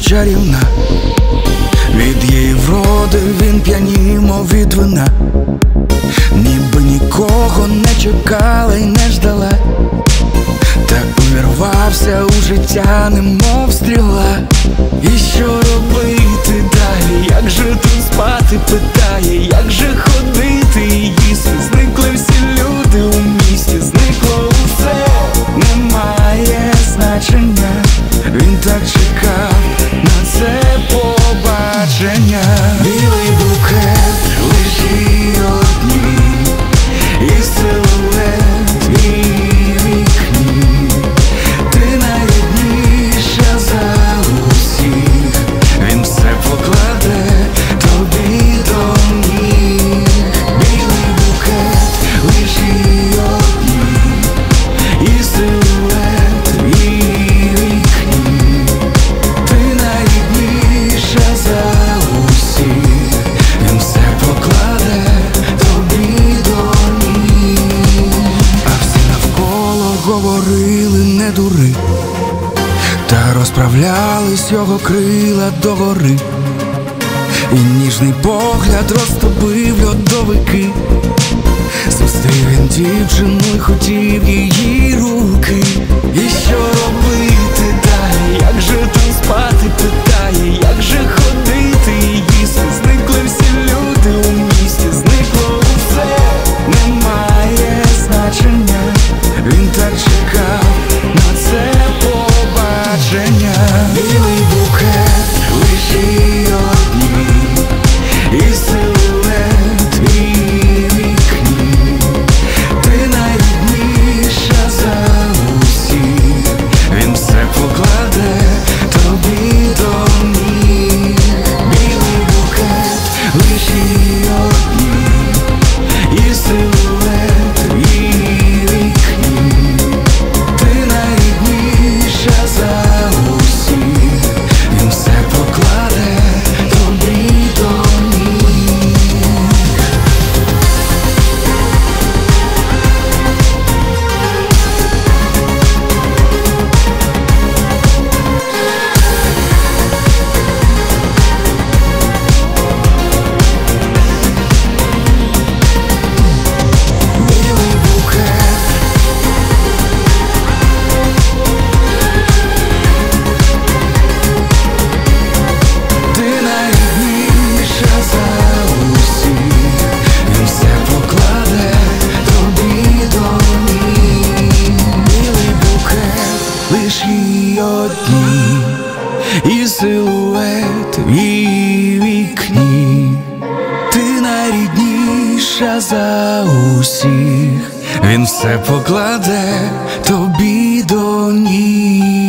чарівна, від її вроди він п'янів, мов від вина, ніби нікого не чекала й не ждала, та увірвався у життя, немов стріла. І що робити далі? Як же тут спати? Питає, як же ходити і їсти? Зникли всі люди у місті, зникло усе, немає значення. Він так чекав на це побачення. Білий букет, лиш її одній, і силует в її вікні. Ти найрідніша за усіх, він все покладе тобі до ніг. Білий букет, лиш її одній, і силует в її вікні. Ти найрідніша за усіх, він все покладе тобі до ніг. А всі навколо говорили: не дури, та розправлялись його крила догори, і ніжний погляд розтопив льодовики. Зустрів він дівчину й хотів її руки. І що робити далі? Як же тут спати? Питає, як же ходити і їсти? Зникли всі люди у місті, зникло усе, немає значення. Він так чекав на це побачення. Білий букет, лиш її одній, і силует в її вікні. Ти найрідніша за усіх, він все покладе тобі до ніг. Білий букет, лиш її одній, і силует в її вікні. Ти найрідніша за усіх, він все покладе тобі до ніг. Білий букет, ти найрідніша за усіх, він все покладе тобі до ніг. Білий букет, лиш її одній, і силует в її вікні. Ти найрідніша за усіх, він все покладе тобі до ніг.